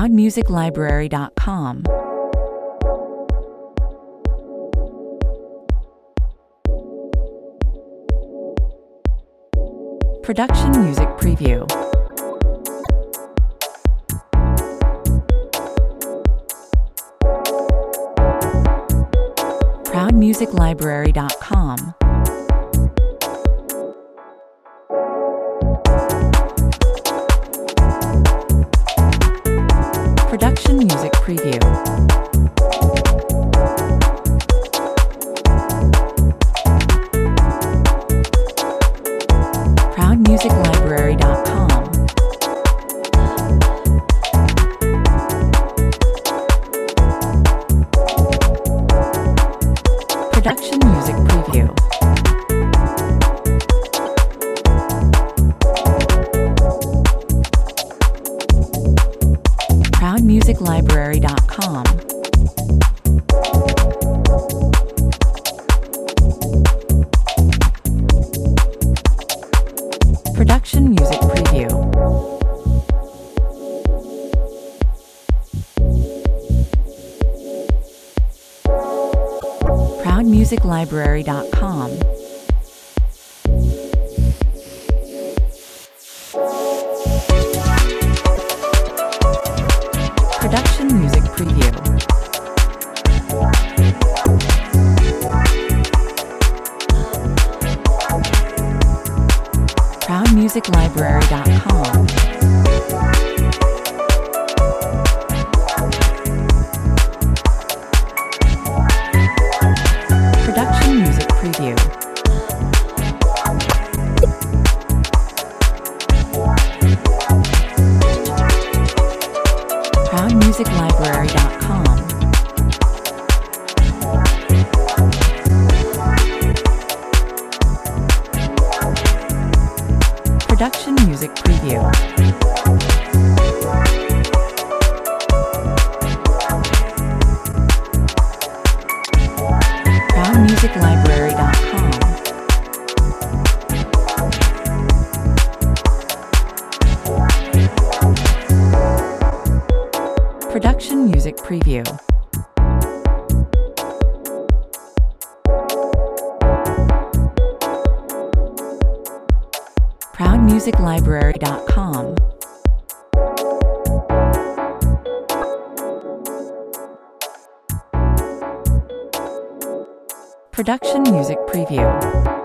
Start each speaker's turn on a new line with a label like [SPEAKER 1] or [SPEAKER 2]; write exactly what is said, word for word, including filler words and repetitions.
[SPEAKER 1] proud music library dot com. Production Music Preview. proud music library dot com. Production Music Preview. proud music library dot com. Production Music Preview. proud music library dot com. Production Music Preview. proud music library dot com. Production Music Preview. proud music library dot com. Production Music Preview. proud music library dot com. Production Music Preview. proud music library dot com. Production Music Preview. proud music library dot com. Production Music Preview.